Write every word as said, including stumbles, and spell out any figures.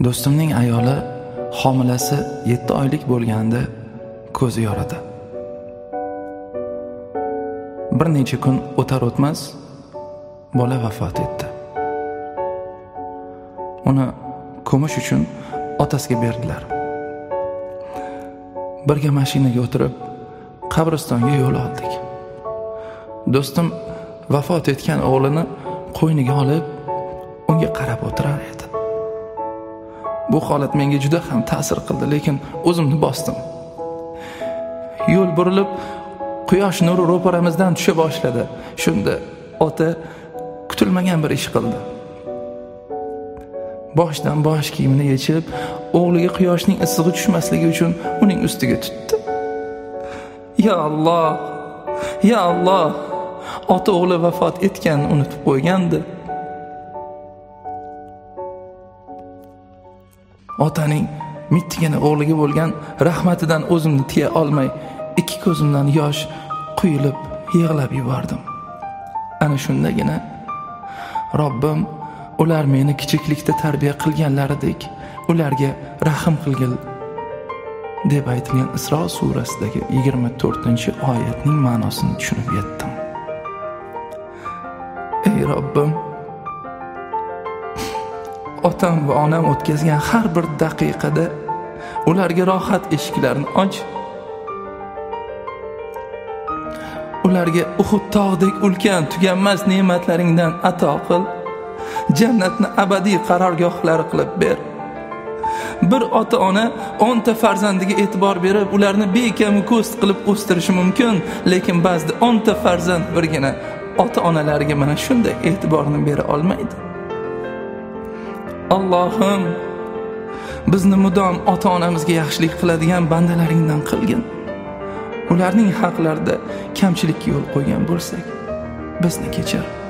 Do'stimning ayoli homilasi yetti oylik bo'lganda ko'zi yoridi. Bir necha kun o'tar o'tmas bola vafot etdi. Uni ko'mish uchun otasiga berdilar. Birga mashinaga o'tirib qabristonga yo'l oldik. Do'stim vafot etgan o'g'lini qo'yniga olib unga qarab o'tirar edi. Bu holat menga juda ham ta'sir qildi, lekin o'zimni bosdim. Yo'l burilib, quyosh nuri ro'paramizdan tusha boshladi. Shunda ota kutilmagan bir ish qildi. Boshdan bosh kiyimini yechib, o'g'liga quyoshning issig'i tushmasligi uchun uning ustiga tutdi. Ya Alloh, ya Alloh, ota o'g'li vafot etganini unutib qo'ygandi. Otaning mittigina o'g'liga bo'lgan rahmatidan o'zimni tiya olmay, ikki ko'zimdan yosh quyilib yig'lab yubordim. Ana shundagina Robbim ular meni kichiklikda tarbiya qilganlaridek ularga rahim qilgil deb aytilgan Isro surasidagi yigirma to'rtinchi oyatning ma'nosini tushunib yetdim. Ey Robbim, otam va onam o'tkazgan har bir daqiqada ularga rohat eshiklarini och. Ularga Uhud tog'dek ulkan tuganmas ne'matlaringdan ato qil. Jannatni abadiy qarorgohlari qilib ber. Bir ota-ona o'nta farzandiga e'tibor berib, ularni bekam ko'z qilib o'stirishi mumkin, lekin ba'zida o'nta farzand birgina ota-onalarga mana shunday e'tiborni bera olmaydi. Allohim, bizni mudom ota-onamizga yaxshilik qiladigan bandalaringdan qilgin. Ularning haqlarida kamchilikka yo'l qo'ygan bo'lsak, bizni kechir.